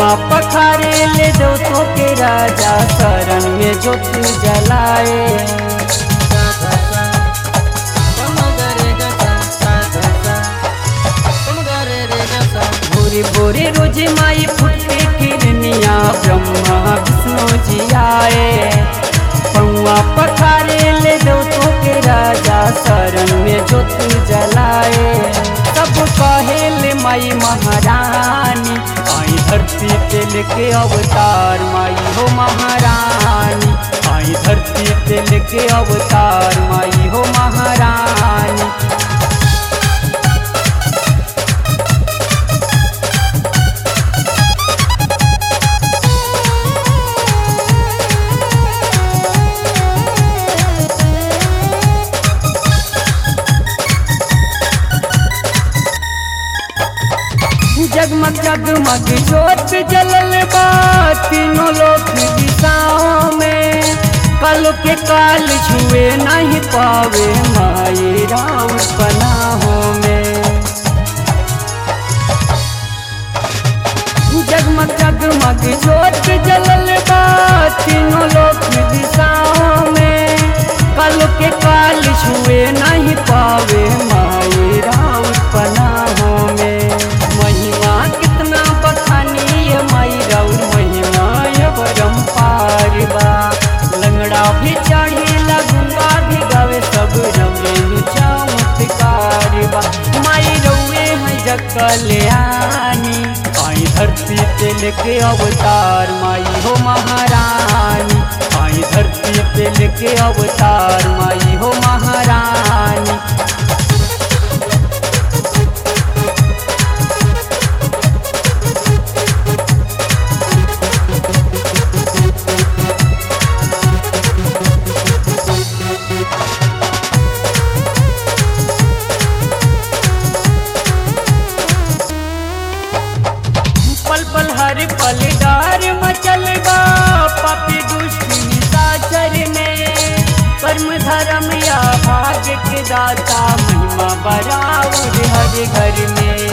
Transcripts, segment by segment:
पौआ पखारे ले दो तो के राजा शरण में ज्योत जलाए। भोरे भोरे रोज माई फुटे किरनिया ब्रह्मा विष्णु जी आए। पौआ पखारे ले दो तो के राजा शरण में ज्योत जलाए। सब कहेले माई महारानी आई धरती पे लेके अवतार माई हो महारानी। आई धरती पे लेके अवतार माई हो महारानी। जगमग जगमग ज्योत जलल बा तीनों लोक दिशाओं में। कल के काल छुए नहीं पावे माई राम पनाहों में। जगमग जगमग ज्योत जलल बा तीनों लोक दिशाओं में। कल के काल छुए नहीं पावे माई राम पनाहों में। महिमा कितना बखानी माई राउर महिमा परम्पार बा। लंगड़ा भी चढ़ेला गुंगा भी गावे सब रवे चमत्कार बा। माई रउए है जग कल्याणी आई धरती पे लेके अवतार माई हो महारानी। आई धरती पे लेके अवतार माई हो महारानी। पल पल हर पल डार मचल बा पापी दुष्ट निशाचर में। कर्म धर्म या भाग्य के दाता महिमा बराबर हर घर में।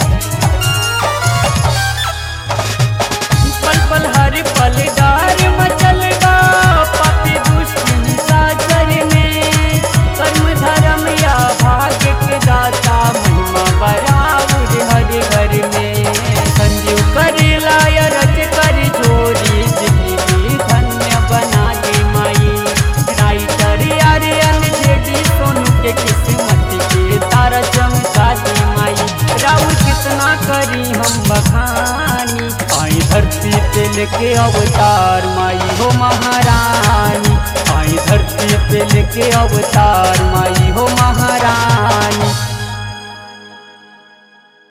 पल पल हर पल डार मचल बा पापी दुष्ट निशाचर में। कर्म धर्म या भाग्य के दाता महिमा बराबर हर घर में। संजीव करेला या रच कर जोड़ी जिंदगी धन्य बना दे माई। राइटर यारे अनजेडी सोनू के किस्मत के तारा चमका दे माई। राउर कितना करी हम बखानी आई धरती पे लेके अवतार माई हो महारानी। आई धरती पे लेके अवतार माई हो महारानी।